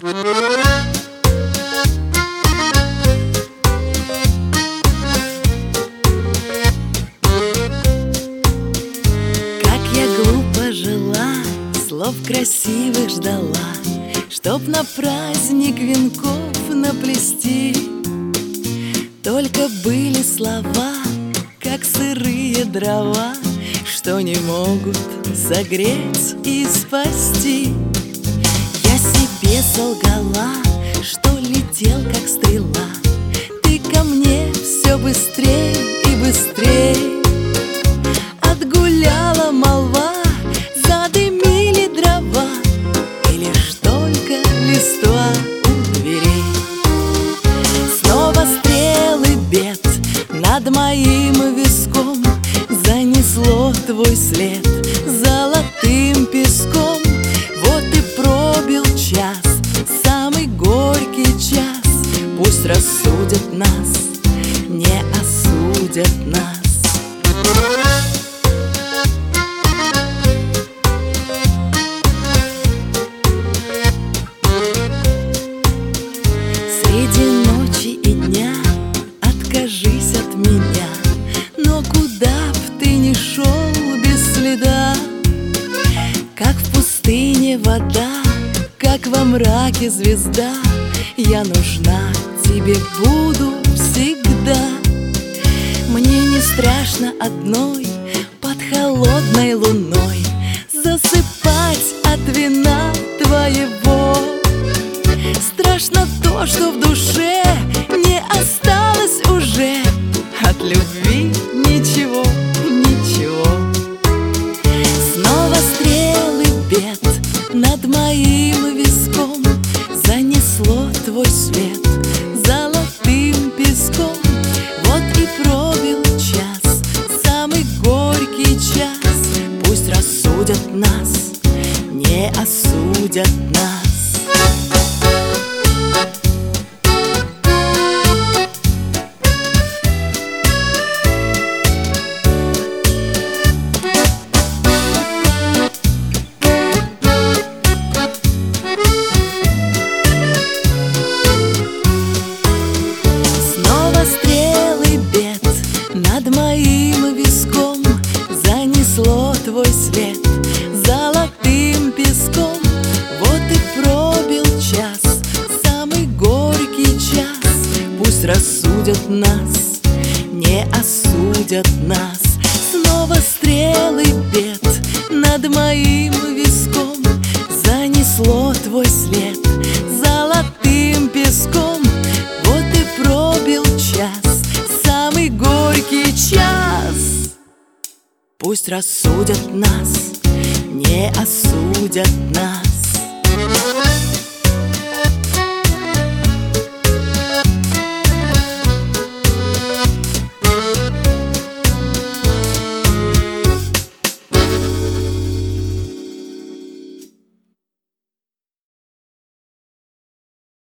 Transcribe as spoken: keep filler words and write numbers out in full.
Слов красивых ждала, чтоб на праздник венков наплести. Только были слова, как сырые дрова, что не могут согреть и спасти. Я себе солгала, что летел, как стрела, ты ко мне все быстрей и быстрей. Отгуляла молва, задымили дрова, и лишь только листва у дверей. Снова стрелы бед над моим виском, занесло твой след золотым песком. Вот и пробил час, самый горький час. Пусть рассудят нас, не осудят нас. Среди ночи и дня откажись от меня, но куда б ты ни шел без следа. Как в пустыне вода, как во мраке звезда, я нужна тебе буду всегда. Мне не страшно одной под холодной луной засыпать от вина твоего. Страшно то, что в душе не осталось уже от любви ничего, ничего. Снова стрелы бед над моим виском, занесло твой свет золотым песком. Вот и пробил час, самый горький час. Пусть рассудят нас, не осудят нас. Над моим виском занесло твой след золотым песком. Вот и пробил час, самый горький час. Пусть рассудят нас, не осудят нас. Снова стрелы бед над моим виском, занесло твой след золотым песком. Вот и пробил час, самый горький час. Пусть рассудят нас, не осудят нас.